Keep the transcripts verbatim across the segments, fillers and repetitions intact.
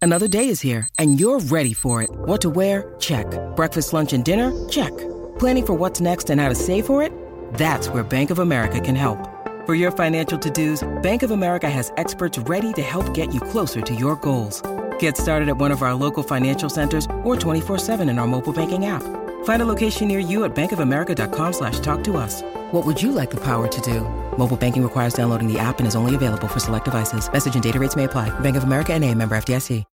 Another day is here, and you're ready for it. What to wear? Check. Breakfast, lunch, and dinner? Check. Planning for what's next and how to save for it? That's where Bank of America can help. For your financial to-dos, Bank of America has experts ready to help get you closer to your goals. Get started at one of our local financial centers or twenty-four seven in our mobile banking app. Find a location near you at bankofamerica.com slash talk to us. What would you like the power to do? Mobile banking requires downloading the app and is only available for select devices. Message and data rates may apply. Bank of America N A, member F D I C.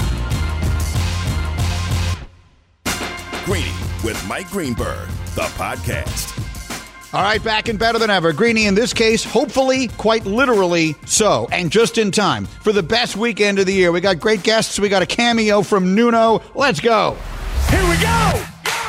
Greeny with Mike Greenberg, the podcast. All right, back and better than ever. Greeny, in this case, hopefully, quite literally so, and just in time for the best weekend of the year. We got great guests. We got a cameo from Nuno. Let's go. Here we go.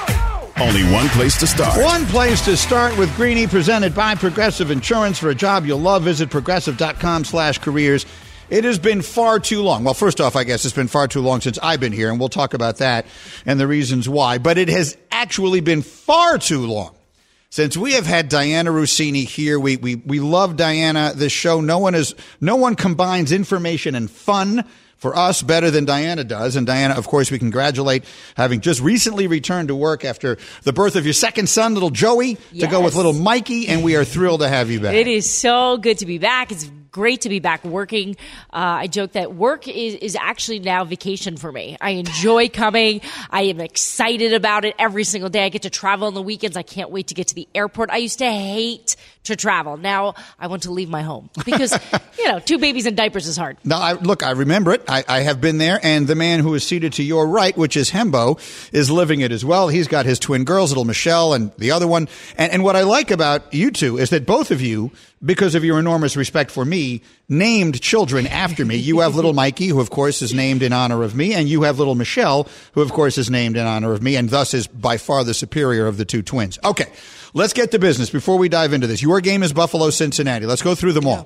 Only one place to start. One place to start with Greeny, presented by Progressive Insurance. For a job you'll love, visit progressive.com slash careers. It has been far too long. Well, first off, I guess it's been far too long since I've been here, and we'll talk about that and the reasons why. But it has actually been far too long since we have had Dianna Russini here. We we we love Dianna. This show, no one is no one combines information and fun for us better than Dianna does. And Dianna, of course, we congratulate, having just recently returned to work after the birth of your second son, little Joey, yes, to go with little Mikey. And we are thrilled to have you back. It is so good to be back. It's great to be back working. Uh, I joke that work is, is actually now vacation for me. I enjoy coming. I am excited about it every single day. I get to travel on the weekends. I can't wait to get to the airport. I used to hate to travel. Now I want to leave my home because, you know, two babies in diapers is hard. No, I, look, I remember it. I, I have been there, and the man who is seated to your right, which is Hembo, is living it as well. He's got his twin girls, little Michelle and the other one. And, and what I like about you two is that both of you, because of your enormous respect for me, named children after me. You have little Mikey, who, of course, is named in honor of me, and you have little Michelle, who, of course, is named in honor of me, and thus is by far the superior of the two twins. Okay, let's get to business before we dive into this. Your game is Buffalo-Cincinnati. Let's go through them all.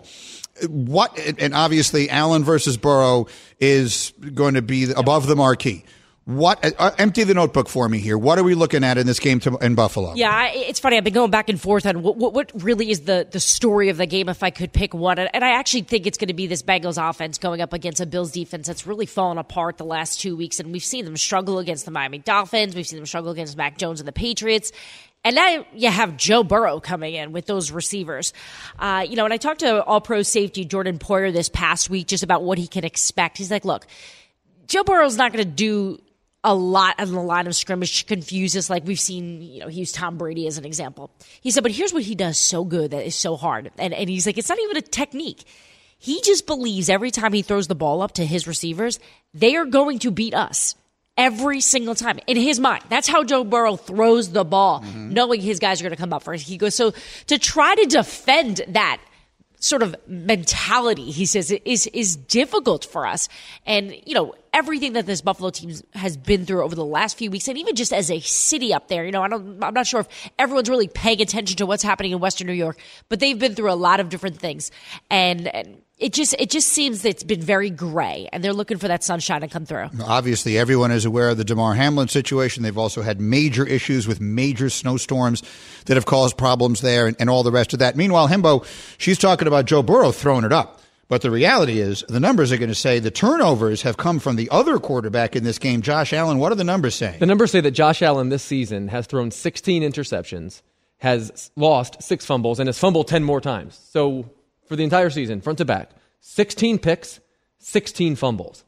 What, and obviously, Allen versus Burrow is going to be above the marquee. What? Uh, empty the notebook for me here. What are we looking at in this game to, in Buffalo? Yeah, it's funny. I've been going back and forth on what, what, what really is the, the story of the game if I could pick one. And I actually think it's going to be this Bengals offense going up against a Bills defense that's really fallen apart the last two weeks. And we've seen them struggle against the Miami Dolphins. We've seen them struggle against Mac Jones and the Patriots. And now you have Joe Burrow coming in with those receivers. Uh, you know, and I talked to All-Pro safety Jordan Poyer this past week just about what he can expect. He's like, look, Joe Burrow's not going to do a lot on the line of scrimmage to confuse us like we've seen, you know, he used Tom Brady as an example. He said, but here's what he does so good that is so hard. And, and he's like, it's not even a technique. He just believes every time he throws the ball up to his receivers, they are going to beat us. Every single time. In his mind. That's how Joe Burrow throws the ball, mm-hmm. knowing his guys are going to come up first. He goes, so to try to defend that sort of mentality, he says, is is difficult for us. And, you know, everything that this Buffalo team has been through over the last few weeks, and even just as a city up there, you know, I don't, I'm not sure if everyone's really paying attention to what's happening in Western New York, but they've been through a lot of different things. And, and it just it just seems that it's been very gray, and they're looking for that sunshine to come through. Obviously, everyone is aware of the Damar Hamlin situation. They've also had major issues with major snowstorms that have caused problems there, and, and all the rest of that. Meanwhile, Hembo, she's talking about Joe Burrow throwing it up. But the reality is the numbers are going to say the turnovers have come from the other quarterback in this game, Josh Allen. What are the numbers saying? The numbers say that Josh Allen this season has thrown sixteen interceptions, has lost six fumbles, and has fumbled ten more times. So for the entire season, front to back, sixteen picks, sixteen fumbles.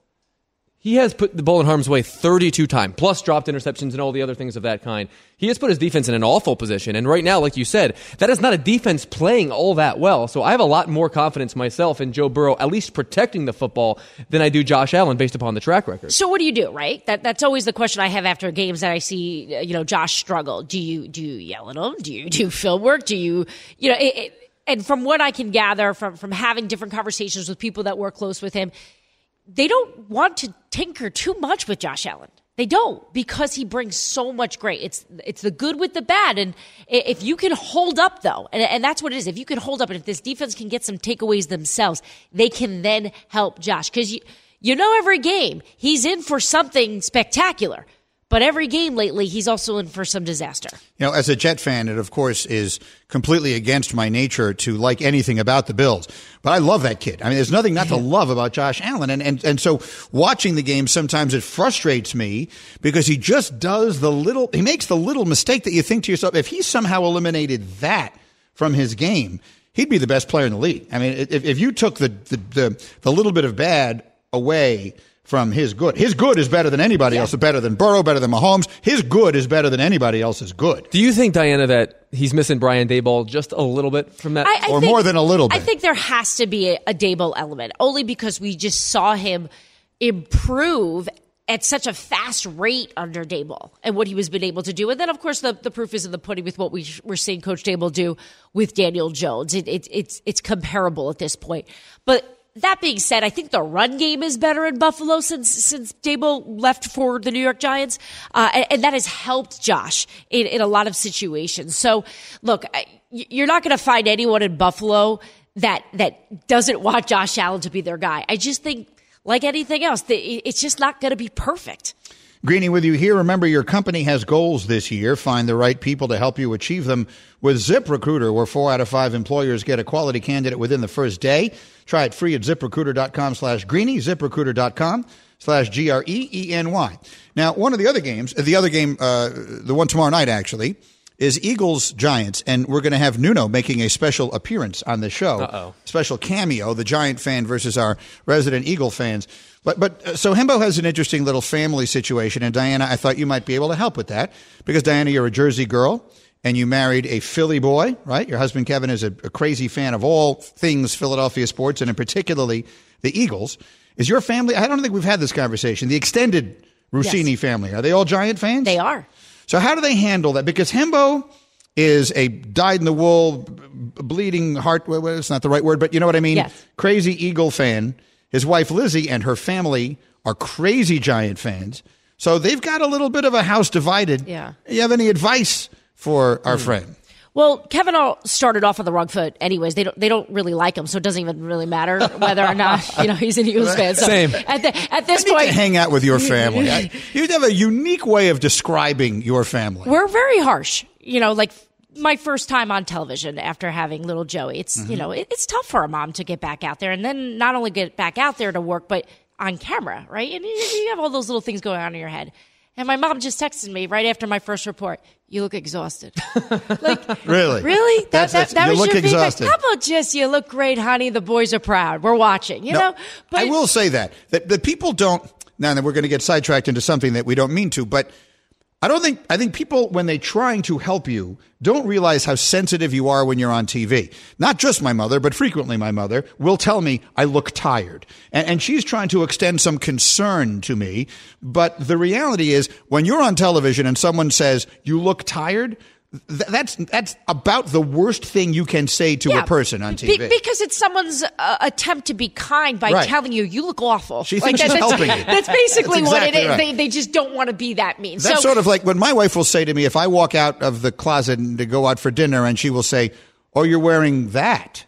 He has put the ball in harm's way thirty-two times, plus dropped interceptions and all the other things of that kind. He has put his defense in an awful position. And right now, like you said, that is not a defense playing all that well. So I have a lot more confidence myself in Joe Burrow, at least protecting the football, than I do Josh Allen based upon the track record. So what do you do, right? That That's always the question I have after games that I see, you know, Josh struggle. Do you do you yell at him? Do you do film work? Do you, you know, it, it, and from what I can gather from, from having different conversations with people that work close with him, they don't want to tinker too much with Josh Allen. They don't, because he brings so much great. It's it's the good with the bad. And if you can hold up, though, and, and that's what it is. If you can hold up, and if this defense can get some takeaways themselves, they can then help Josh. Because you, you know every game, he's in for something spectacular. But every game lately, he's also in for some disaster. You know, as a Jet fan, it of course is completely against my nature to like anything about the Bills. But I love that kid. I mean, there's nothing not to love about Josh Allen. And, and, and so watching the game, sometimes it frustrates me because he just does the little, he makes the little mistake that you think to yourself, if he somehow eliminated that from his game, he'd be the best player in the league. I mean, if, if you took the, the, the, the little bit of bad away from his good. His good is better than anybody yeah. else. Better than Burrow, better than Mahomes. His good is better than anybody else's good. Do you think, Diana, that he's missing Brian Daboll just a little bit from that? I, I or think, more than a little bit? I think there has to be a, a Daboll element, only because we just saw him improve at such a fast rate under Daboll and what he was been able to do. And then, of course, the, the proof is in the pudding with what we, we're seeing Coach Daboll do with Daniel Jones. It, it, it's, it's comparable at this point. But that being said, I think the run game is better in Buffalo since since Daboll left for the New York Giants, uh, and, and that has helped Josh in, in a lot of situations. So, look, you're not going to find anyone in Buffalo that that doesn't want Josh Allen to be their guy. I just think, like anything else, it's just not going to be perfect. Greeny with you here. Remember, your company has goals this year. Find the right people to help you achieve them with ZipRecruiter, where four out of five employers get a quality candidate within the first day. Try it free at ZipRecruiter.com slash Greeny, ZipRecruiter.com slash G R E E N Y. Now, one of the other games, the other game, uh, the one tomorrow night, actually, is Eagles-Giants, and we're going to have Nuno making a special appearance on the show. Uh-oh. Special cameo, the Giant fan versus our resident Eagle fans. But but uh, so Hembo has an interesting little family situation, and Diana, I thought you might be able to help with that because, Diana, you're a Jersey girl, and you married a Philly boy, right? Your husband, Kevin, is a, a crazy fan of all things Philadelphia sports, and in particularly the Eagles. Is your family, I don't think we've had this conversation, the extended Rossini yes. family, are they all Giant fans? They are. So how do they handle that? Because Hembo is a dyed-in-the-wool, bleeding heart, well, it's not the right word, but you know what I mean? Yes. Crazy Eagle fan. His wife, Lizzie, and her family are crazy Giant fans. So they've got a little bit of a house divided. Yeah. You have any advice for our mm. friend? Well, Kevin all started off on the wrong foot anyways. They don't they don't really like him, so it doesn't even really matter whether or not, you know, he's an Eagles fan. So Same. At, the, at this I need point, to hang out with your family. I, you have a unique way of describing your family. We're very harsh. You know, like my first time on television after having little Joey. It's, mm-hmm. you know, it, it's tough for a mom to get back out there and then not only get back out there to work, but on camera, right? And you, you have all those little things going on in your head. And my mom just texted me right after my first report. You look exhausted. Like, really? Really? That, that's, that's, that, that you was look your exhausted. feedback? How about just, you look great, honey. The boys are proud. We're watching, you no, know? But I will say that, that, that people don't, now that we're going to get sidetracked into something that we don't mean to, but I don't think, I think people, when they're trying to help you, don't realize how sensitive you are when you're on T V. Not just my mother, but frequently my mother will tell me I look tired. And, and she's trying to extend some concern to me. But the reality is when you're on television and someone says you look tired, th- that's that's about the worst thing you can say to yeah, a person on T V. Be- because it's someone's uh, attempt to be kind by right. telling you, you look awful. She thinks she's that's, helping you. That's basically that's exactly what it is. Right. They, they just don't want to be that mean. That's so, sort of like when my wife will say to me, if I walk out of the closet to go out for dinner and she will say, oh, you're wearing that.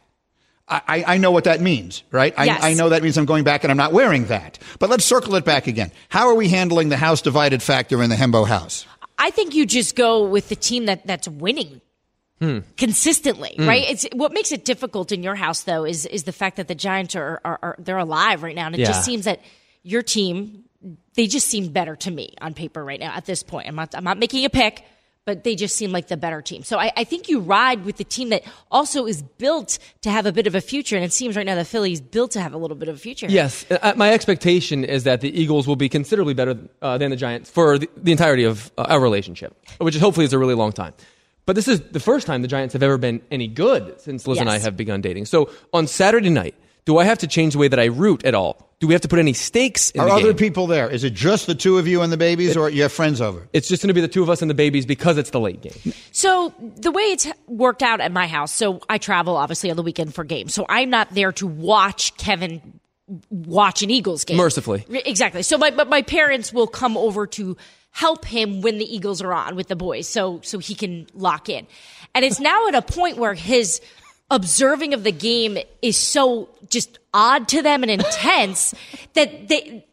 I, I know what that means, right? I, yes. I know that means I'm going back and I'm not wearing that. But let's circle it back again. How are we handling the house divided factor in the Hembo house? I think you just go with the team that, that's winning. Hmm. Consistently, hmm. right? It's what makes it difficult in your house, though, is is the fact that the Giants are are, are they're alive right now, and it yeah. just seems that your team, they just seem better to me on paper right now. At this point, I'm not I'm not making a pick, but they just seem like the better team. So I, I think you ride with the team that also is built to have a bit of a future, and it seems right now the Phillies built to have a little bit of a future. Yes, uh, my expectation is that the Eagles will be considerably better uh, than the Giants for the, the entirety of uh, our relationship, which is hopefully is a really long time. But this is the first time the Giants have ever been any good since Liz yes. and I have begun dating. So on Saturday night, do I have to change the way that I root at all? Do we have to put any stakes in Are the game? Are other people there? Is it just the two of you and the babies, it, or you have friends over? It's just going to be the two of us and the babies because it's the late game. So the way it's worked out at my house, so I travel obviously on the weekend for games. So I'm not there to watch Kevin watch an Eagles game. Mercifully. Exactly. So my, but my parents will come over to help him when the Eagles are on with the boys so so he can lock in. And it's now at a point where his observing of the game is so just odd to them and intense that they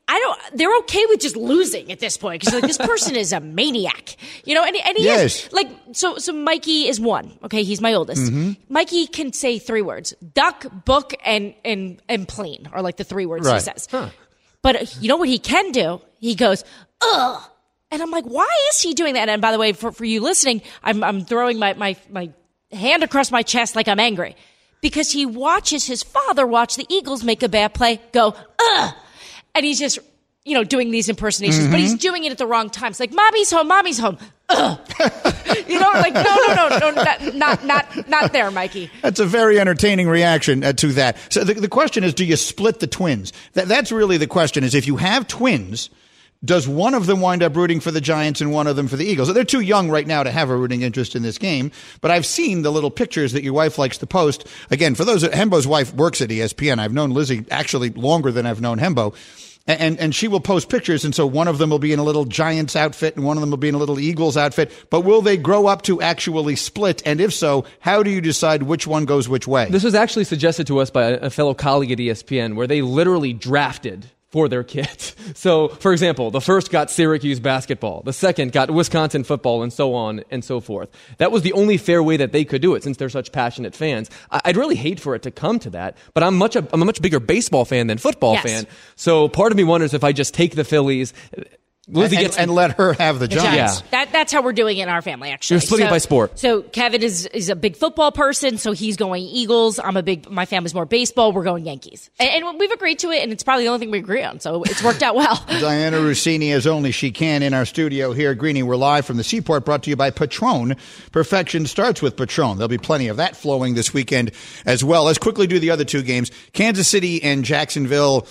I don't, they're okay with just losing at this point. Cause like, this person is a maniac, you know, and, and he yes. is like, so, so Mikey is one. Okay. He's my oldest. Mm-hmm. Mikey can say three words: duck, book, and, and, and plane are like the three words right. he says. Huh. But you know what he can do? He goes, ugh. And I'm like, why is he doing that? And by the way, for, for you listening, I'm, I'm throwing my, my, my hand across my chest like I'm angry because he watches his father watch the Eagles make a bad play, go, ugh. And he's just, you know, doing these impersonations, mm-hmm. but he's doing it at the wrong times. Like, mommy's home, mommy's home. Ugh. You know, like, no, no, no, no, not, not, not, not there, Mikey. That's a very entertaining reaction uh, to that. So the, the question is, do you split the twins? That, that's really the question, is if you have twins, does one of them wind up rooting for the Giants and one of them for the Eagles? They're too young right now to have a rooting interest in this game, but I've seen the little pictures that your wife likes to post. Again, for those, Hembo's wife works at E S P N. I've known Lizzie actually longer than I've known Hembo. And, and and she will post pictures, and so one of them will be in a little Giants outfit and one of them will be in a little Eagles outfit. But will they grow up to actually split? And if so, how do you decide which one goes which way? This was actually suggested to us by a fellow colleague at E S P N, where they literally drafted for their kids. So, for example, the first got Syracuse basketball, the second got Wisconsin football, and so on and so forth. That was the only fair way that they could do it, since they're such passionate fans. I'd really hate for it to come to that, but I'm much a, I'm a much bigger baseball fan than football yes. fan. So part of me wonders if I just take the Phillies. Lizzie and, gets and let her have the, the Giants. Giants. Yeah. That, that's how we're doing it in our family, actually. You're splitting so, it by sport. So Kevin is, is a big football person, so he's going Eagles. I'm a big, my family's more baseball. We're going Yankees. And, and we've agreed to it, and it's probably the only thing we agree on, so it's worked out well. Diana Rossini, as only she can, in our studio here. Greeny, we're live from the Seaport, brought to you by Patron. Perfection starts with Patron. There'll be plenty of that flowing this weekend as well. Let's quickly do the other two games. Kansas City and Jacksonville.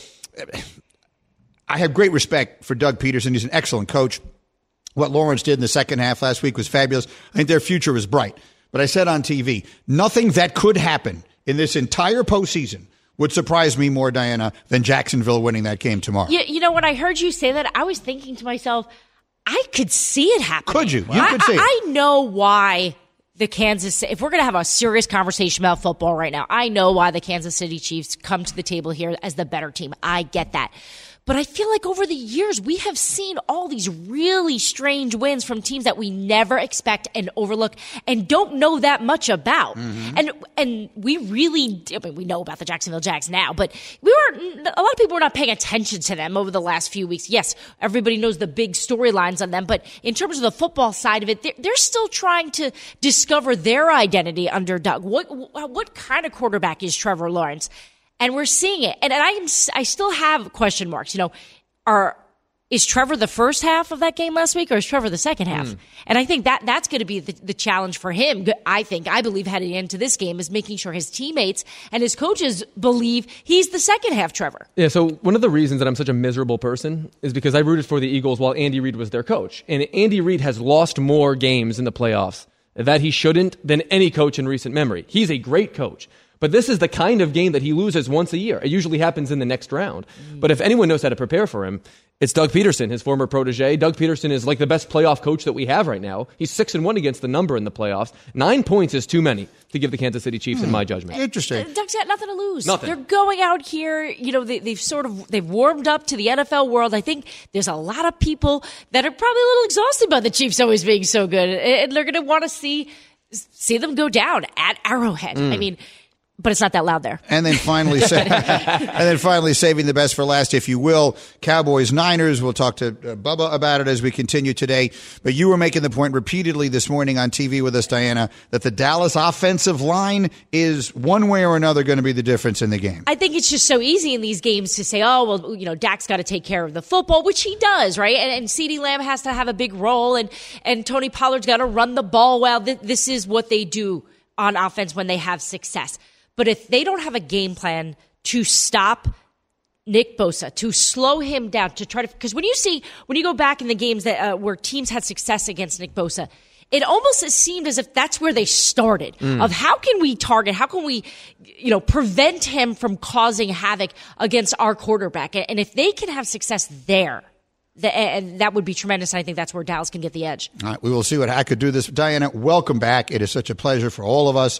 I have great respect for Doug Peterson. He's an excellent coach. What Lawrence did in the second half last week was fabulous. I think their future is bright. But I said on T V, nothing that could happen in this entire postseason would surprise me more, Diana, than Jacksonville winning that game tomorrow. You, you know, when I heard you say that, I was thinking to myself, I could see it happening. Could you? You I, could see it. I, I know why the Kansas City, if we're going to have a serious conversation about football right now, I know why the Kansas City Chiefs come to the table here as the better team. I get that. But I feel like over the years, we have seen all these really strange wins from teams that we never expect and overlook and don't know that much about. Mm-hmm. And and we really, I mean, we know about the Jacksonville Jags now, but we were, a lot of people were not paying attention to them over the last few weeks. Yes, everybody knows the big storylines on them, but in terms of the football side of it, they're, they're still trying to discover their identity under Doug. What, what kind of quarterback is Trevor Lawrence? And we're seeing it. And, and I am, I still have question marks. You know, are, is Trevor the first half of that game last week or is Trevor the second half? Mm. And I think that that's going to be the, the challenge for him. I think, I believe heading into this game is making sure his teammates and his coaches believe he's the second half Trevor. Yeah. So one of the reasons that I'm such a miserable person is because I rooted for the Eagles while Andy Reid was their coach. And Andy Reid has lost more games in the playoffs that he shouldn't than any coach in recent memory. He's a great coach. But this is the kind of game that he loses once a year. It usually happens in the next round. Mm. But if anyone knows how to prepare for him, it's Doug Peterson, his former protege. Doug Peterson is like the best playoff coach that we have right now. He's six and one against the number in the playoffs. Nine points is too many to give the Kansas City Chiefs, mm. in my judgment. Interesting. Doug's got nothing to lose. Nothing. They're going out here. You know, they, they've sort of they've warmed up to the N F L world. I think there's a lot of people that are probably a little exhausted by the Chiefs always being so good, and they're going to want to see see them go down at Arrowhead. Mm. I mean. But it's not that loud there. And then finally, sa- and then finally, saving the best for last, if you will, Cowboys Niners. We'll talk to uh, Bubba about it as we continue today. But you were making the point repeatedly this morning on T V with us, Diana, that the Dallas offensive line is one way or another going to be the difference in the game. I think it's just so easy in these games to say, oh, well, you know, Dak's got to take care of the football, which he does, right? And, and CeeDee Lamb has to have a big role, and and Tony Pollard's got to run the ball well. Th- this is what they do on offense when they have success. But if they don't have a game plan to stop Nick Bosa, to slow him down, to try to, because when you see, when you go back in the games that uh, where teams had success against Nick Bosa, it almost seemed as if that's where they started, mm. of how can we target, how can we, you know, prevent him from causing havoc against our quarterback. And if they can have success there, The, and that would be tremendous. And I think that's where Dallas can get the edge. All right, we will see what I could do this. Diana, welcome back. It is such a pleasure for all of us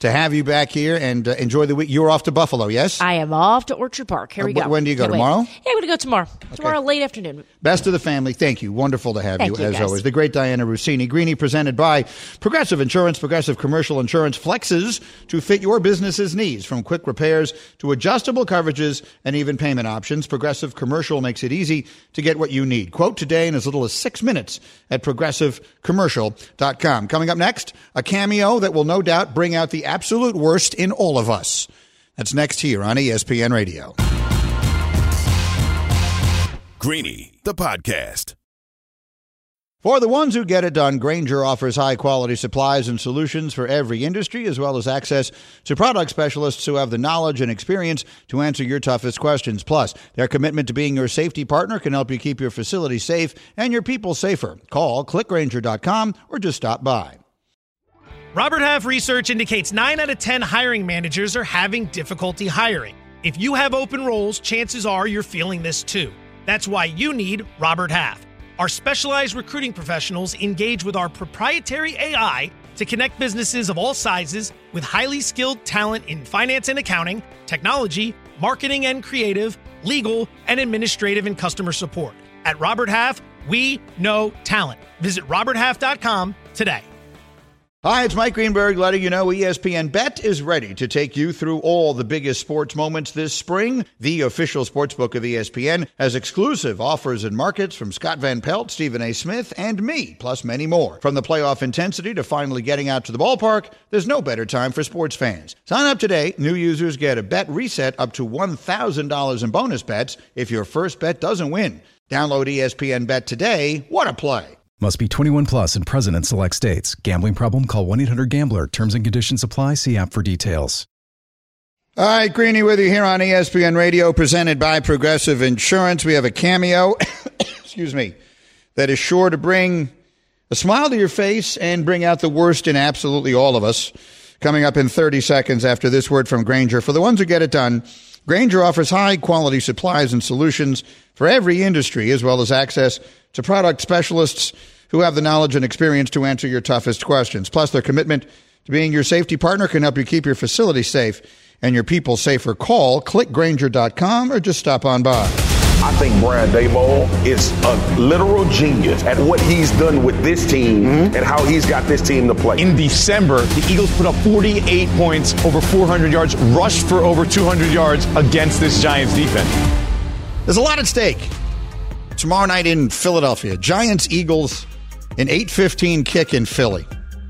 to have you back here and uh, enjoy the week. You're off to Buffalo, yes? I am off to Orchard Park. Here we uh, go. When do you go? Can't Tomorrow? Wait. Yeah, I'm going to go tomorrow. Okay. Tomorrow, late afternoon. Best of the family. Thank you. Wonderful to have Thank you, you as guys. always. The great Diana Rossini. Greeny, presented by Progressive Insurance. Progressive Commercial Insurance flexes to fit your business's needs, from quick repairs to adjustable coverages and even payment options. Progressive Commercial makes it easy to get what you need. Quote today in as little as six minutes at progressive commercial dot com. Coming up next, a cameo that will no doubt bring out the absolute worst in all of us. That's next here on E S P N Radio. Greeny, the podcast. For the ones who get it done, Grainger offers high-quality supplies and solutions for every industry, as well as access to product specialists who have the knowledge and experience to answer your toughest questions. Plus, their commitment to being your safety partner can help you keep your facility safe and your people safer. Call click grainger dot com or just stop by. Robert Half research indicates nine out of ten hiring managers are having difficulty hiring. If you have open roles, chances are you're feeling this too. That's why you need Robert Half. Our specialized recruiting professionals engage with our proprietary A I to connect businesses of all sizes with highly skilled talent in finance and accounting, technology, marketing and creative, legal, and administrative and customer support. At Robert Half, we know talent. Visit robert half dot com today. Hi, it's Mike Greenberg letting you know E S P N Bet is ready to take you through all the biggest sports moments this spring. The official sportsbook of E S P N has exclusive offers and markets from Scott Van Pelt, Stephen A. Smith, and me, plus many more. From the playoff intensity to finally getting out to the ballpark, there's no better time for sports fans. Sign up today. New users get a bet reset up to one thousand dollars in bonus bets if your first bet doesn't win. Download E S P N Bet today. What a play. Must be twenty-one plus and present in select states. Gambling problem? Call one eight hundred gambler. Terms and conditions apply. See app for details. All right, Greeny with you here on E S P N Radio, presented by Progressive Insurance. We have a cameo, excuse me, that is sure to bring a smile to your face and bring out the worst in absolutely all of us. Coming up in thirty seconds after this word from Grainger. For the ones who get it done, Grainger offers high-quality supplies and solutions for every industry, as well as access to product specialists who have the knowledge and experience to answer your toughest questions. Plus, their commitment to being your safety partner can help you keep your facility safe and your people safer. Call click grainger dot com or just stop on by. I think Brian Daboll is a literal genius at what he's done with this team mm-hmm. and how he's got this team to play. In December, the Eagles put up forty-eight points, over four hundred yards, rushed for over two hundred yards against this Giants defense. There's a lot at stake. Tomorrow night in Philadelphia, Giants-Eagles, an eight fifteen kick in Philly.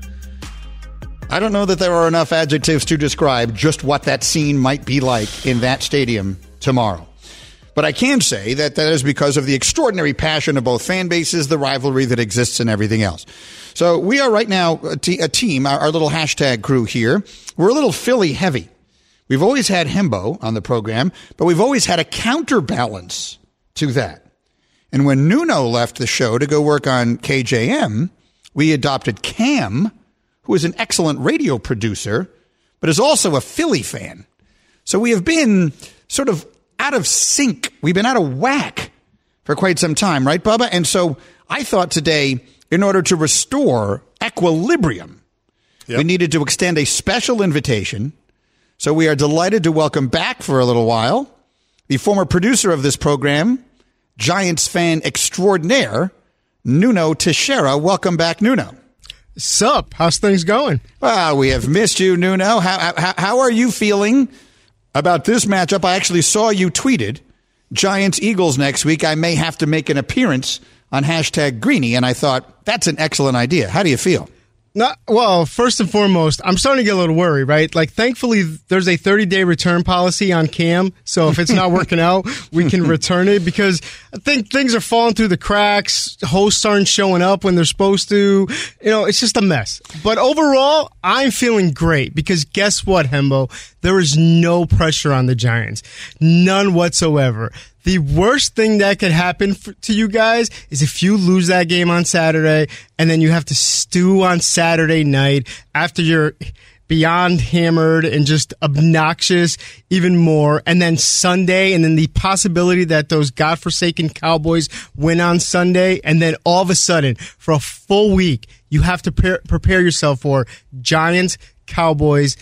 I don't know that there are enough adjectives to describe just what that scene might be like in that stadium tomorrow. But I can say that that is because of the extraordinary passion of both fan bases, the rivalry that exists, and everything else. So we are right now a, t- a team, our, our little hashtag crew here. We're a little Philly heavy. We've always had Hembo on the program, but we've always had a counterbalance to that. And when Nuno left the show to go work on K J M, we adopted Cam, who is an excellent radio producer, but is also a Philly fan. So we have been sort of out of sync. We've been out of whack for quite some time, right, Bubba? And so I thought today, in order to restore equilibrium, yep. we needed to extend a special invitation. So we are delighted to welcome back for a little while the former producer of this program, Giants fan extraordinaire, Nuno Teixeira. Welcome back, Nuno. Sup? How's things going? Well, we have missed you, Nuno. How, how, how are you feeling about this matchup? I actually saw you tweeted, Giants-Eagles next week. I may have to make an appearance on hashtag Greeny, and I thought, that's an excellent idea. How do you feel? Not, well, first and foremost, I'm starting to get a little worried, right? Like, thankfully, there's a thirty-day return policy on Cam, so if it's not working out, we can return it, because I think things are falling through the cracks. Hosts aren't showing up when they're supposed to. You know, it's just a mess. But overall, I'm feeling great, because guess what, Hembo? There is no pressure on the Giants. None whatsoever. The worst thing that could happen for, to you guys is if you lose that game on Saturday and then you have to stew on Saturday night after you're beyond hammered and just obnoxious even more. And then Sunday, and then the possibility that those godforsaken Cowboys win on Sunday. And then all of a sudden, for a full week, you have to pre- prepare yourself for Giants, Cowboys.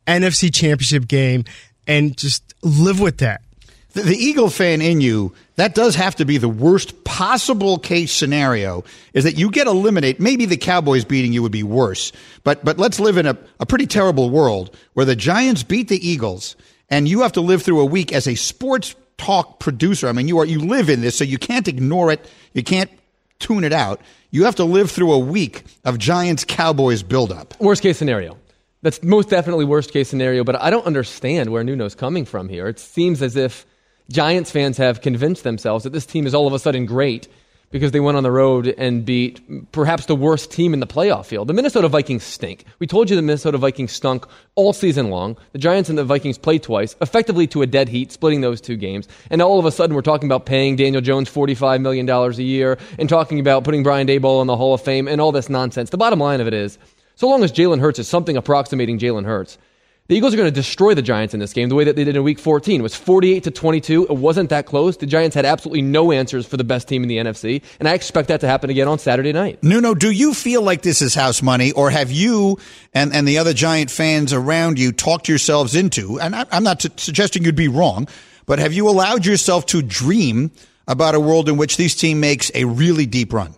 N F C Championship game and just live with that. The, the Eagle fan in you, that does have to be the worst possible case scenario, is that you get eliminated. Maybe the Cowboys beating you would be worse, but but let's live in a, a pretty terrible world where the Giants beat the Eagles and you have to live through a week as a sports talk producer. I mean, you are you live in this, so you can't ignore it. You can't tune it out. You have to live through a week of Giants-Cowboys buildup. Worst case scenario. That's most definitely worst case scenario, but I don't understand where Nuno's coming from here. It seems as if Giants fans have convinced themselves that this team is all of a sudden great because they went on the road and beat perhaps the worst team in the playoff field. The Minnesota Vikings stink. We told you the Minnesota Vikings stunk all season long. The Giants and the Vikings played twice, effectively to a dead heat, splitting those two games. And all of a sudden we're talking about paying Daniel Jones forty-five million dollars a year and talking about putting Brian Daboll in the Hall of Fame and all this nonsense. The bottom line of it is, so long as Jalen Hurts is something approximating Jalen Hurts, the Eagles are going to destroy the Giants in this game the way that they did in Week fourteen. It was forty-eight to twenty-two. It wasn't that close. The Giants had absolutely no answers for the best team in the N F C, and I expect that to happen again on Saturday night. Nuno, do you feel like this is house money, or have you and, and the other Giant fans around you talked yourselves into, and I, I'm not t- suggesting you'd be wrong, but have you allowed yourself to dream about a world in which this team makes a really deep run?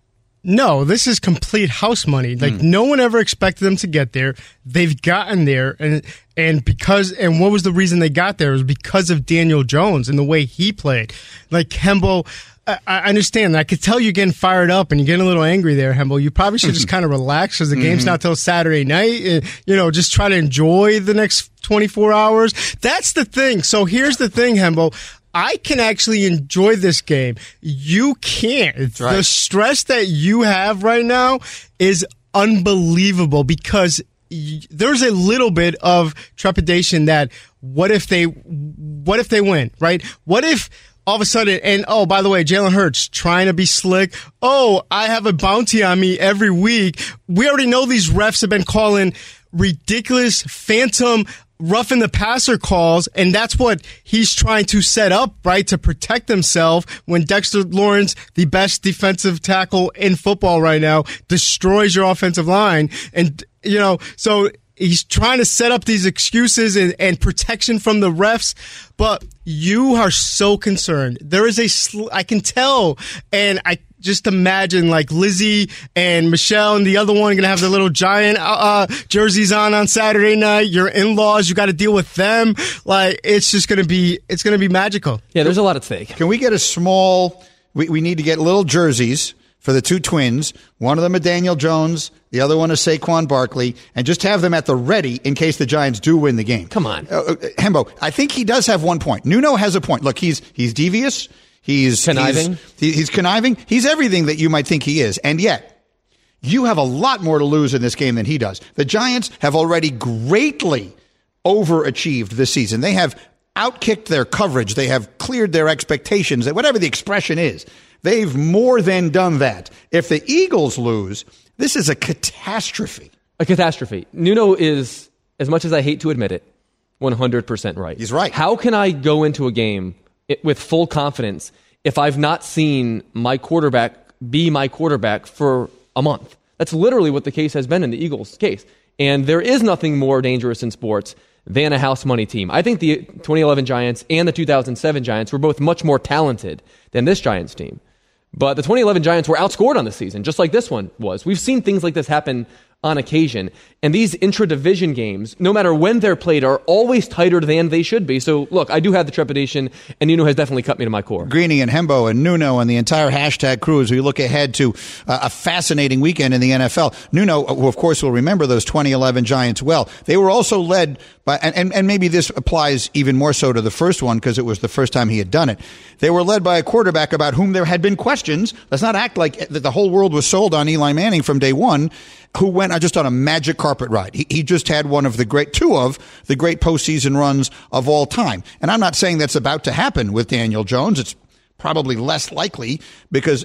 No, this is complete house money. Like mm. no one ever expected them to get there. They've gotten there, and and because and what was the reason they got there? It was because of Daniel Jones and the way he played. Like Hembo, I, I understand. I could tell you're getting fired up and you're getting a little angry there, Hembo. You probably should just kind of relax because the game's mm-hmm. not till Saturday night. And, you know, just try to enjoy the next twenty-four hours. That's the thing. So here's the thing, Hembo. I can actually enjoy this game. You can't. Right. The stress that you have right now is unbelievable because y- there's a little bit of trepidation that what if they, what if they win, right? What if all of a sudden, and oh, by the way, Jalen Hurts trying to be slick. Oh, I have a bounty on me every week. We already know these refs have been calling ridiculous phantom roughing the passer calls, and that's what he's trying to set up, right, to protect himself when Dexter Lawrence, the best defensive tackle in football right now, destroys your offensive line. And, you know, so he's trying to set up these excuses and, and protection from the refs, but you are so concerned. There is a, sl- I can tell, and I just imagine like Lizzie and Michelle and the other one going to have their little Giant uh, jerseys on on Saturday night. Your in-laws, you got to deal with them. Like, it's just going to be, it's going to be magical. Yeah, there's a lot at stake. Can we get a small, we, we need to get little jerseys for the two twins. One of them a Daniel Jones, the other one a Saquon Barkley, and just have them at the ready in case the Giants do win the game. Come on. Uh, Hembo, I think he does have one point. Nuno has a point. Look, he's he's devious. He's conniving. He's, he's conniving. He's everything that you might think he is. And yet, you have a lot more to lose in this game than he does. The Giants have already greatly overachieved this season. They have outkicked their coverage. They have cleared their expectations. Whatever the expression is, they've more than done that. If the Eagles lose, this is a catastrophe. A catastrophe. Nuno is, as much as I hate to admit it, one hundred percent right. He's right. How can I go into a game with full confidence if I've not seen my quarterback be my quarterback for a month? That's literally what the case has been in the Eagles' case. And there is nothing more dangerous in sports than a house money team. I think the twenty eleven Giants and the two thousand seven Giants were both much more talented than this Giants team. But the twenty eleven Giants were outscored on the season, just like this one was. We've seen things like this happen on occasion. And these intra-division games, no matter when they're played, are always tighter than they should be. So, look, I do have the trepidation, and Nuno has definitely cut me to my core. Greeny and Hembo and Nuno and the entire hashtag crew as we look ahead to uh, a fascinating weekend in the N F L. Nuno, who of course will remember those twenty eleven Giants well. They were also led by, and, and, and maybe this applies even more so to the first one because it was the first time he had done it. They were led by a quarterback about whom there had been questions. Let's not act like the whole world was sold on Eli Manning from day one, who went just on a magic carpet ride. He, he just had one of the great, two of the great postseason runs of all time. And I'm not saying that's about to happen with Daniel Jones. It's probably less likely because,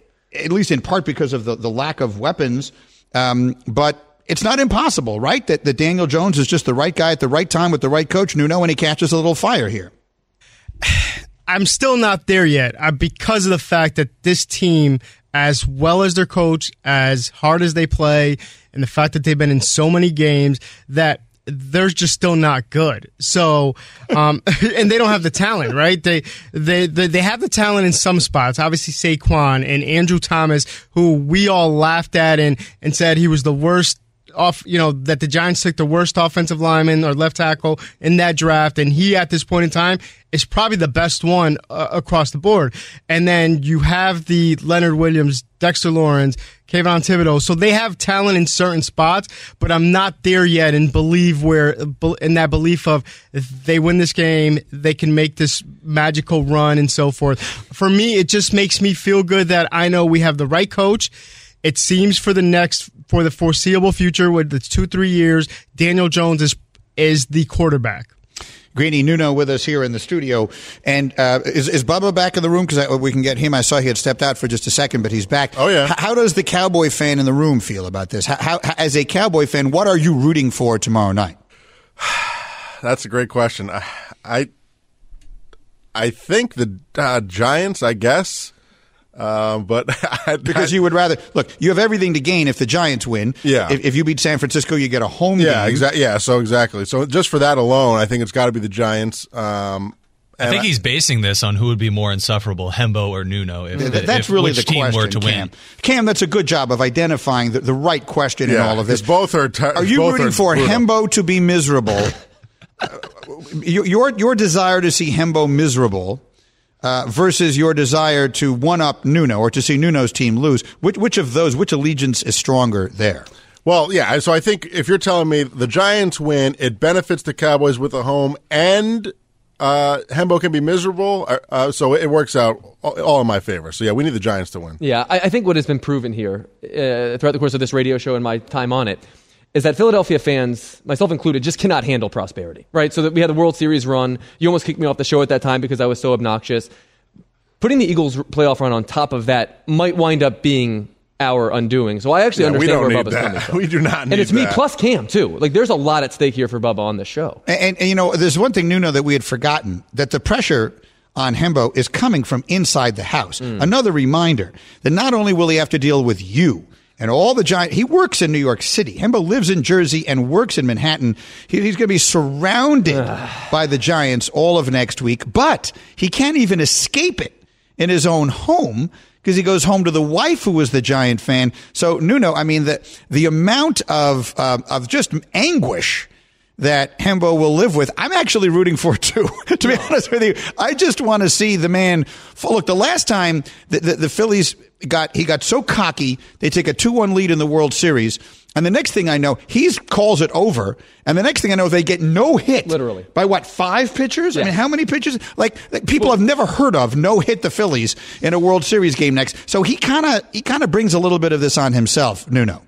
at least in part because of the, the lack of weapons. Um, but it's not impossible, right? That, that Daniel Jones is just the right guy at the right time with the right coach. Nuno, when he catches a little fire here. I'm still not there yet uh, because of the fact that this team, as well as their coach, as hard as they play, and the fact that they've been in so many games, that they're just still not good. So, um, and they don't have the talent, right? They, they, they, they have the talent in some spots. Obviously, Saquon and Andrew Thomas, who we all laughed at and, and said he was the worst off, you know, that the Giants took the worst offensive lineman or left tackle in that draft. And he, at this point in time, is probably the best one uh, across the board. And then you have the Leonard Williams, Dexter Lawrence, Kayvon Thibodeau. So they have talent in certain spots, but I'm not there yet and believe where, in that belief of if they win this game, they can make this magical run and so forth. For me, it just makes me feel good that I know we have the right coach. It seems for the next, for the foreseeable future, with the two, three years, Daniel Jones is is the quarterback. Greeny Nuno with us here in the studio. And uh, is, is Bubba back in the room? Because we can get him. I saw he had stepped out for just a second, but he's back. Oh, yeah. H- how does the Cowboy fan in the room feel about this? How, how, as a Cowboy fan, what are you rooting for tomorrow night? That's a great question. I I, I think the uh, Giants, I guess. Um, but I, because you would rather look, you have everything to gain if the Giants win. Yeah. If, if you beat San Francisco, you get a home yeah, game. Exactly. Yeah. So exactly. So just for that alone, I think it's got to be the Giants. Um, I think I, he's basing this on who would be more insufferable, Hembo or Nuno. If, th- that's if really which the team question, were to Cam. win. Cam, that's a good job of identifying the, the right question yeah, in all of this. Both are. Ter- are you both rooting are for brutal. Hembo to be miserable? uh, your your desire to see Hembo miserable. Uh, versus your desire to one-up Nuno or to see Nuno's team lose. Which, which of those, which allegiance is stronger there? Well, yeah, so I think if you're telling me the Giants win, it benefits the Cowboys with a home, and uh, Hembo can be miserable, uh, so it works out all in my favor. So, yeah, we need the Giants to win. Yeah, I, I think what has been proven here uh, throughout the course of this radio show and my time on it is that Philadelphia fans, myself included, just cannot handle prosperity, right? So that we had the World Series run. You almost kicked me off the show at that time because I was so obnoxious. Putting the Eagles playoff run on top of that might wind up being our undoing. So I actually yeah, understand where Bubba's that. coming from. We do not need And it's that. me plus Cam, too. Like, there's a lot at stake here for Bubba on this show. And, and, and you know, there's one thing, Nuno, that we had forgotten, that the pressure on Hembo is coming from inside the house. Mm. Another reminder that not only will he have to deal with you, and all the Giants, he works in New York City. Hembo lives in Jersey and works in Manhattan. He, he's going to be surrounded by the Giants all of next week, but he can't even escape it in his own home because he goes home to the wife who was the Giant fan. So, Nuno, I mean, the, the amount of, uh, of just anguish that Hembo will live with, I'm actually rooting for too, to be honest with you. I just want to see the man. Look, the last time the, the, the Phillies got, he got so cocky, they take a two one lead in the World Series. And the next thing I know, he calls it over. And the next thing I know, they get no hit. Literally. By what, five pitchers? Yeah. I mean, how many pitchers? Like, like people well, have never heard of no hit the Phillies in a World Series game next. So he kind of, he kind of brings a little bit of this on himself, Nuno.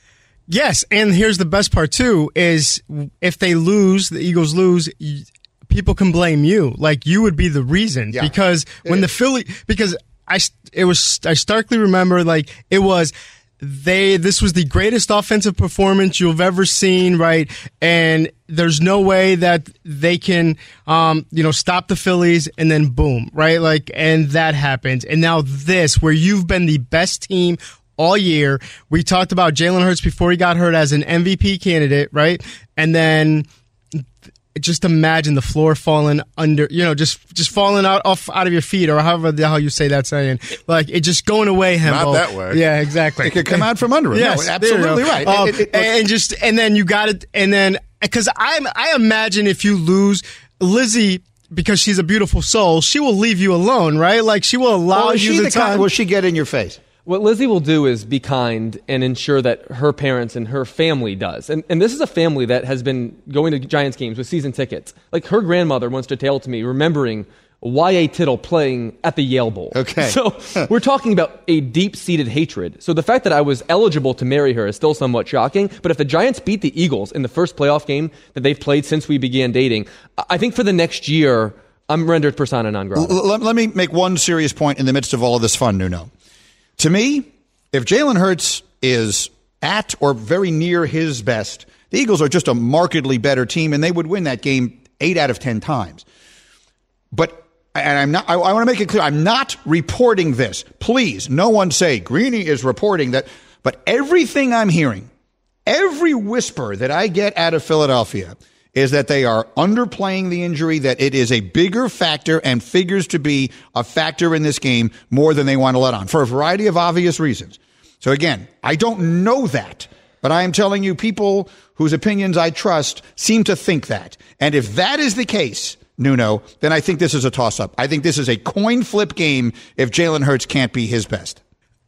Yes, and here's the best part, too, is if they lose, the Eagles lose, people can blame you. Like, you would be the reason. Yeah. Because when the Philly, because I, it was, I starkly remember, like, it was, they, this was the greatest offensive performance you've ever seen, right? And there's no way that they can, um, you know, stop the Phillies, and then boom, right? Like, and that happens. And now this, where you've been the best team all year. We talked about Jalen Hurts before he got hurt as an M V P candidate, right? And then just imagine the floor falling under, you know, just just falling out off out of your feet, or however the hell you say that saying. Like, it just going away, Hembo. Not that way. Yeah, exactly. It could come out from under it. Yes, no, absolutely right. Um, it, it, it, and just and then you got it, and then because I I imagine if you lose Lizzie, because she's a beautiful soul, she will leave you alone, right? Like, she will allow well, you the, the time. time. Will she get in your face? What Lizzie will do is be kind and ensure that her parents and her family does. And and this is a family that has been going to Giants games with season tickets. Like, her grandmother wants to tell to me, remembering Y A Tittle playing at the Yale Bowl. Okay. So we're talking about a deep-seated hatred. So the fact that I was eligible to marry her is still somewhat shocking. But if the Giants beat the Eagles in the first playoff game that they've played since we began dating, I think for the next year, I'm rendered persona non grata. L- let, let me make one serious point in the midst of all of this fun, Nuno. To me, if Jalen Hurts is at or very near his best, the Eagles are just a markedly better team, and they would win that game eight out of ten times. But, and I'm not, I, I want to make it clear, I'm not reporting this. Please, no one say Greeny is reporting that. But everything I'm hearing Every whisper that I get out of Philadelphia is that they are underplaying the injury, that it is a bigger factor and figures to be a factor in this game more than they want to let on for a variety of obvious reasons. So again, I don't know that, but I am telling you people whose opinions I trust seem to think that. And if that is the case, Nuno, then I think this is a toss-up. I think this is a coin flip game if Jalen Hurts can't be his best.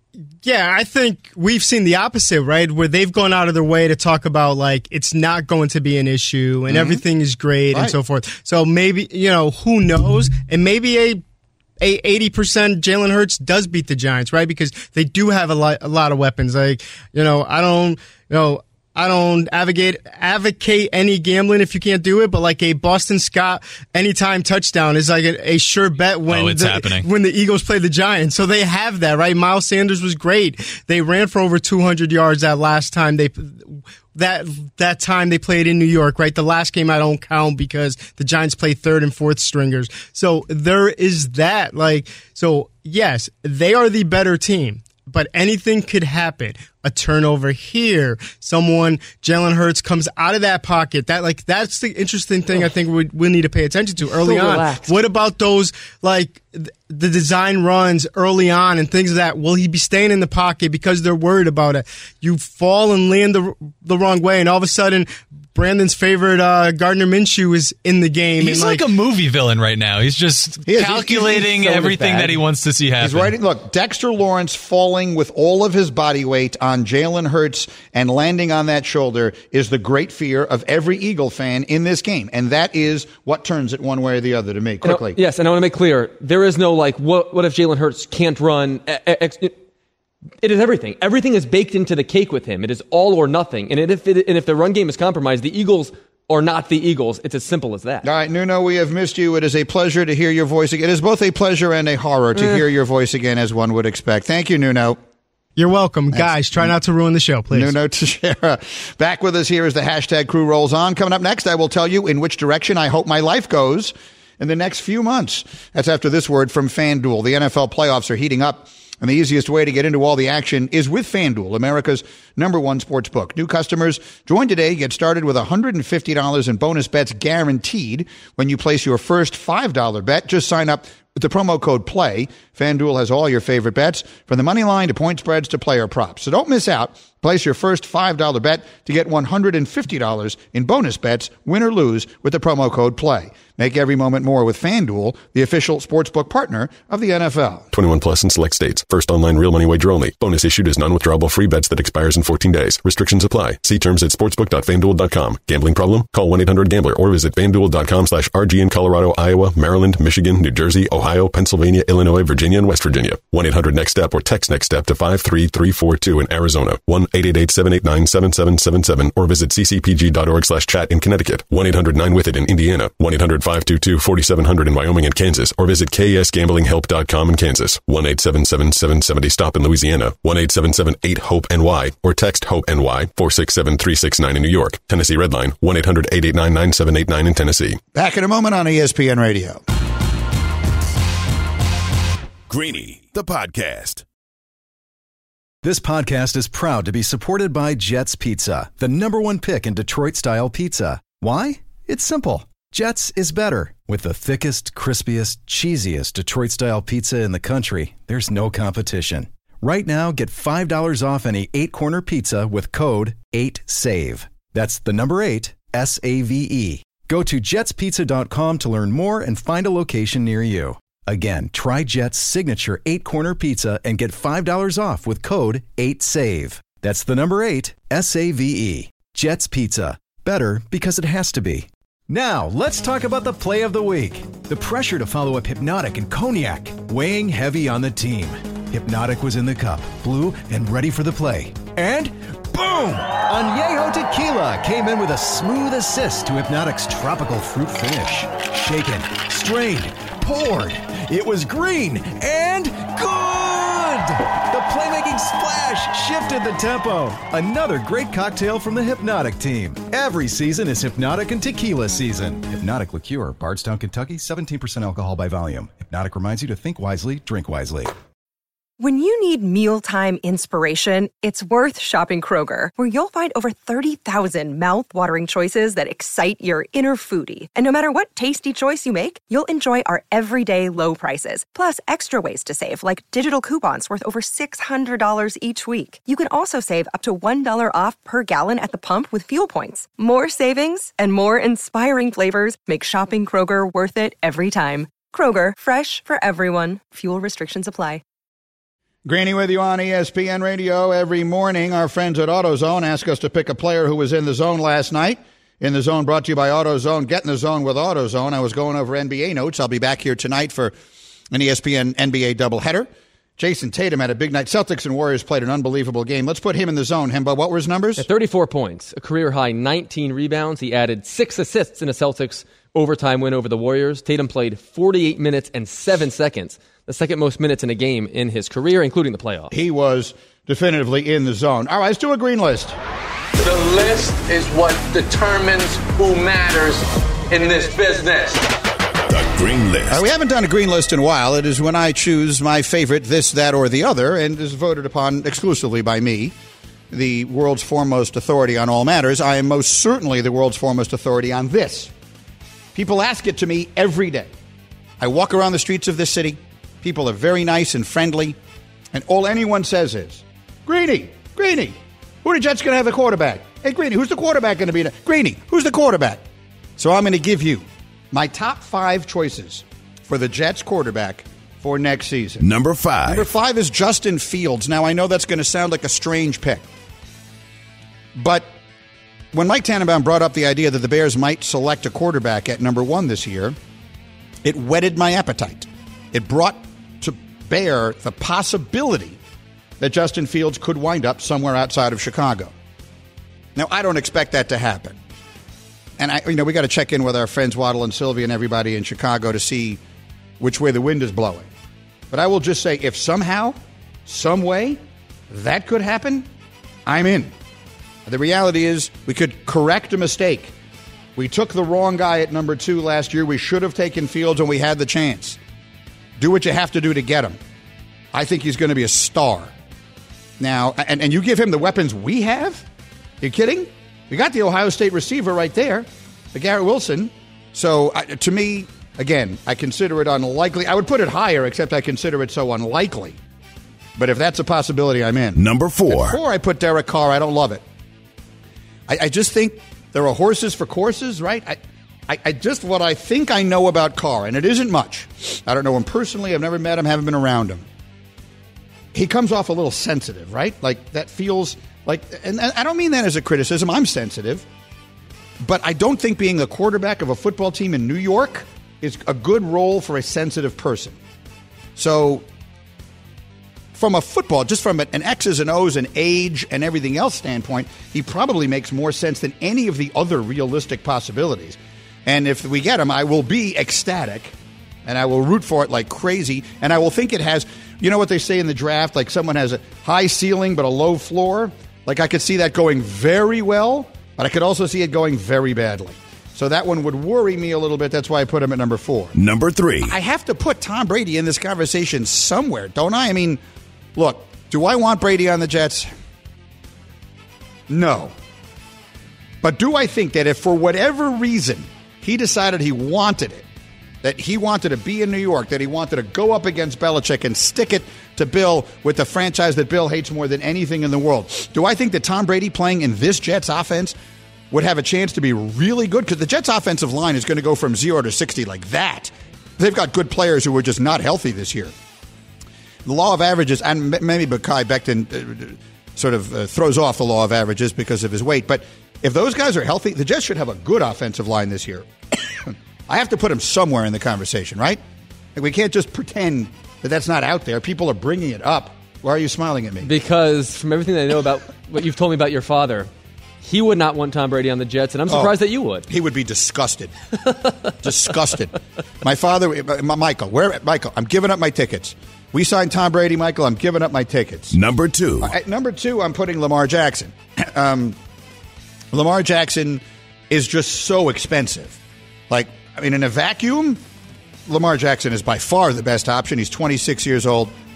Yeah, I think we've seen the opposite, right? Where they've gone out of their way to talk about, like, it's not going to be an issue and mm-hmm. everything is great right. and so forth. So maybe, you know, who knows? And maybe a a eighty percent Jalen Hurts does beat the Giants, right? Because they do have a lot, a lot of weapons. Like, you know, I don't, you know, I don't advocate advocate any gambling if you can't do it, but like a Boston Scott anytime touchdown is like a, a sure bet when oh, it's the, happening. when the Eagles play the Giants. So they have that, right? Miles Sanders was great. They ran for over two hundred yards that last time they that that time they played in New York, right? The last game I don't count because the Giants play third and fourth stringers. So there is that. Like, so yes, they are the better team. But anything could happen. A turnover here, someone, Jalen Hurts comes out of that pocket. That like that's the interesting thing I think we we need to pay attention to early so on. Relaxed. What about those like th- the design runs early on and things of that? Will he be staying in the pocket because they're worried about it? You fall and land the the wrong way, and all of a sudden, Brandon's favorite uh, Gardner Minshew is in the game. He's and, like, like a movie villain right now. He's just he is, calculating he's, he's everything that he wants to see happen. He's writing. Look, Dexter Lawrence falling with all of his body weight on Jalen Hurts and landing on that shoulder is the great fear of every Eagle fan in this game, and that is what turns it one way or the other to me. Quickly, and I, yes, and I want to make clear there is no like what what if Jalen Hurts can't run. Ex, It is everything. Everything is baked into the cake with him. It is all or nothing. And if it, and if the run game is compromised, the Eagles are not the Eagles. It's as simple as that. All right, Nuno, we have missed you. It is a pleasure to hear your voice again. It is both a pleasure and a horror to eh. hear your voice again, as one would expect. Thank you, Nuno. You're welcome. Thanks. Guys, try not to ruin the show, please. Nuno Teixeira. Back with us here as the hashtag crew rolls on. Coming up next, I will tell you in which direction I hope my life goes in the next few months. That's after this word from FanDuel. The N F L playoffs are heating up, and the easiest way to get into all the action is with FanDuel, America's number one sports book. New customers, join today. Get started with one hundred fifty dollars in bonus bets guaranteed when you place your first five dollars bet. Just sign up with the promo code PLAY. FanDuel has all your favorite bets, from the money line to point spreads to player props. So don't miss out. Place your first five dollars bet to get one hundred fifty dollars in bonus bets, win or lose, with the promo code PLAY. Make every moment more with FanDuel, the official sportsbook partner of the N F L. twenty-one plus in select states. First online real money wager only. Bonus issued is non-withdrawable free bets that expires in fourteen days. Restrictions apply. See terms at sportsbook dot fan duel dot com. Gambling problem? Call one eight hundred gambler or visit fanduel.com slash RG in Colorado, Iowa, Maryland, Michigan, New Jersey, Ohio, Pennsylvania, Illinois, Virginia, and West Virginia. one eight hundred next step or text next step to five three three four two in Arizona. one eight eight eight seven eight nine seven seven seven seven or visit c c p g dot org slash chat in Connecticut. one eight hundred nine with it in Indiana. one eight hundred five two two four seven zero zero in Wyoming and Kansas or visit k s gambling help dot com in Kansas. one eight seven seven seven seven zero stop in Louisiana. one eight seven seven eight hope N Y or text HOPE N Y four six seven three six nine in New York. Tennessee Redline one eight hundred eight eight nine nine seven eight nine in Tennessee. Back in a moment on E S P N Radio. Greeny, the podcast. This podcast is proud to be supported by Jets Pizza, the number one pick in Detroit-style pizza. Why? It's simple. Jets is better. With the thickest, crispiest, cheesiest Detroit-style pizza in the country, there's no competition. Right now, get five dollars off any eight-corner pizza with code eight save. That's the number eight, S A V E. Go to jets pizza dot com to learn more and find a location near you. Again, try Jet's signature eight-corner pizza and get five dollars off with code eight save. That's the number eight, S A V E. Jet's Pizza. Better because it has to be. Now, let's talk about the play of the week. The pressure to follow up Hypnotic and Cognac, weighing heavy on the team. Hypnotic was in the cup, blue, and ready for the play. And boom! Añejo Tequila came in with a smooth assist to Hypnotic's tropical fruit finish. Shaken, strained, poured. It was green and good! The playmaking splash shifted the tempo. Another great cocktail from the Hypnotic team. Every season is Hypnotic and Tequila season. Hypnotic Liqueur, Bardstown, Kentucky, seventeen percent alcohol by volume. Hypnotic reminds you to think wisely, drink wisely. When you need mealtime inspiration, it's worth shopping Kroger, where you'll find over thirty thousand mouth-watering choices that excite your inner foodie. And no matter what tasty choice you make, you'll enjoy our everyday low prices, plus extra ways to save, like digital coupons worth over six hundred dollars each week. You can also save up to one dollar off per gallon at the pump with fuel points. More savings and more inspiring flavors make shopping Kroger worth it every time. Kroger, fresh for everyone. Fuel restrictions apply. Granny with you on E S P N Radio every morning. Our friends at AutoZone ask us to pick a player who was in the zone last night. In the Zone brought to you by AutoZone. Get in the zone with AutoZone. I was going over N B A notes. I'll be back here tonight for an E S P N N B A doubleheader. Jason Tatum had a big night. Celtics and Warriors played an unbelievable game. Let's put him in the zone. Hemba, what were his numbers? At thirty-four points, a career-high nineteen rebounds. He added six assists in a Celtics overtime win over the Warriors. Tatum played forty-eight minutes and seven seconds, the second most minutes in a game in his career, including the playoffs. He was definitively in the zone. All right, let's do a green list. The list is what determines who matters in this business. The green list. Uh, we haven't done a green list in a while. It is when I choose my favorite this, that, or the other, and is voted upon exclusively by me, the world's foremost authority on all matters. I am most certainly the world's foremost authority on this. People ask it to me every day. I walk around the streets of this city. People are very nice and friendly, and all anyone says is, Greeny, Greeny, who are the Jets going to have the quarterback? Hey, Greeny, who's the quarterback going to be? Greeny, who's the quarterback? So I'm going to give you my top five choices for the Jets quarterback for next season. Number five. Number five is Justin Fields. Now, I know that's going to sound like a strange pick, but when Mike Tannenbaum brought up the idea that the Bears might select a quarterback at number one this year, it whetted my appetite. It brought to bear the possibility that Justin Fields could wind up somewhere outside of Chicago. Now, I don't expect that to happen. And, I, you know, we got to check in with our friends Waddle and Sylvia and everybody in Chicago to see which way the wind is blowing. But I will just say, if somehow, some way, that could happen, I'm in. The reality is we could correct a mistake. We took the wrong guy at number two last year. We should have taken Fields when we had the chance. Do what you have to do to get him. I think he's going to be a star. Now, and, and you give him the weapons we have? You kidding? We got the Ohio State receiver right there, the Garrett Wilson. So uh, to me, again, I consider it unlikely. I would put it higher, except I consider it so unlikely. But if that's a possibility, I'm in. Number four. At four, I put Derek Carr. I don't love it. I, I just think there are horses for courses, right? I, I, I just, what I think I know about Carr, and it isn't much. I don't know him personally. I've never met him, haven't been around him. He comes off a little sensitive, right? Like, that feels like, and I don't mean that as a criticism. I'm sensitive. But I don't think being the quarterback of a football team in New York is a good role for a sensitive person. So, from a football, just from an X's and O's and age and everything else standpoint, he probably makes more sense than any of the other realistic possibilities. And if we get him, I will be ecstatic, and I will root for it like crazy, and I will think it has, you know what they say in the draft, like someone has a high ceiling but a low floor? Like I could see that going very well, but I could also see it going very badly. So that one would worry me a little bit. That's why I put him at number four. Number three. I have to put Tom Brady in this conversation somewhere, don't I? I mean, look, do I want Brady on the Jets? No. But do I think that if for whatever reason he decided he wanted it, that he wanted to be in New York, that he wanted to go up against Belichick and stick it to Bill with the franchise that Bill hates more than anything in the world, do I think that Tom Brady playing in this Jets offense would have a chance to be really good? Because the Jets offensive line is going to go from zero to sixty like that. They've got good players who are just not healthy this year. The law of averages, and maybe Mekhi Becton sort of uh, throws off the law of averages because of his weight, but if those guys are healthy, the Jets should have a good offensive line this year. I have to put him somewhere in the conversation, right? Like we can't just pretend that that's not out there. People are bringing it up. Why are you smiling at me? Because from everything I know about what you've told me about your father, he would not want Tom Brady on the Jets, and I'm surprised oh, that you would. He would be disgusted. Disgusted. My father, Michael, where, Michael, I'm giving up my tickets. We signed Tom Brady, Michael. I'm giving up my tickets. Number two. At number two, I'm putting Lamar Jackson. Um, Lamar Jackson is just so expensive. Like, I mean, in a vacuum, Lamar Jackson is by far the best option. He's twenty-six years old.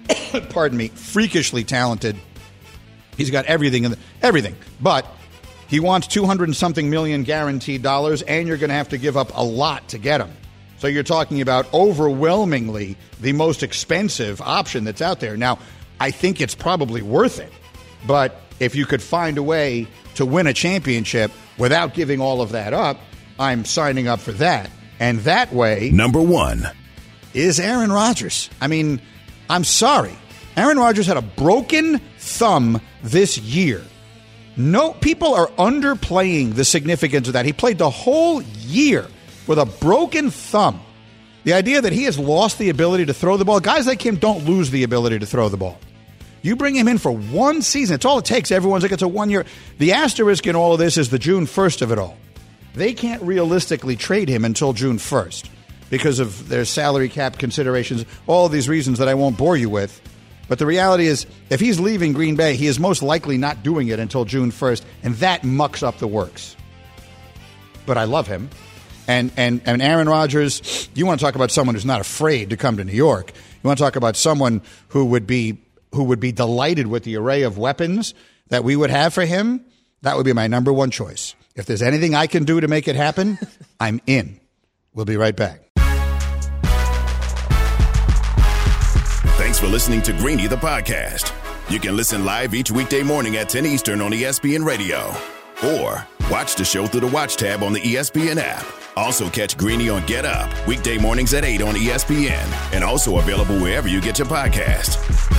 pardon me, freakishly talented. He's got everything in the, everything, but he wants two hundred and something million guaranteed dollars, and you're going to have to give up a lot to get him. So you're talking about overwhelmingly the most expensive option that's out there. Now, I think it's probably worth it, but if you could find a way to win a championship without giving all of that up, I'm signing up for that. And that way, number one is Aaron Rodgers. I mean, I'm sorry. Aaron Rodgers had a broken thumb this year. No, people are underplaying the significance of that. He played the whole year with a broken thumb. The idea that he has lost the ability to throw the ball, guys like him don't lose the ability to throw the ball. You bring him in for one season. It's all it takes. Everyone's like, it's a one year. The asterisk in all of this is the June first of it all. They can't realistically trade him until June first because of their salary cap considerations, all of these reasons that I won't bore you with. But the reality is, if he's leaving Green Bay, he is most likely not doing it until June first, and that mucks up the works. But I love him. And, and, and Aaron Rodgers, you want to talk about someone who's not afraid to come to New York. You want to talk about someone who would be who would be delighted with the array of weapons that we would have for him. That would be my number one choice. If there's anything I can do to make it happen, I'm in. We'll be right back. Thanks for listening to Greeny the podcast. You can listen live each weekday morning at ten Eastern on E S P N Radio. Or watch the show through the Watch tab on the E S P N app. Also catch Greeny on Get Up, weekday mornings at eight on E S P N. And also available wherever you get your podcast.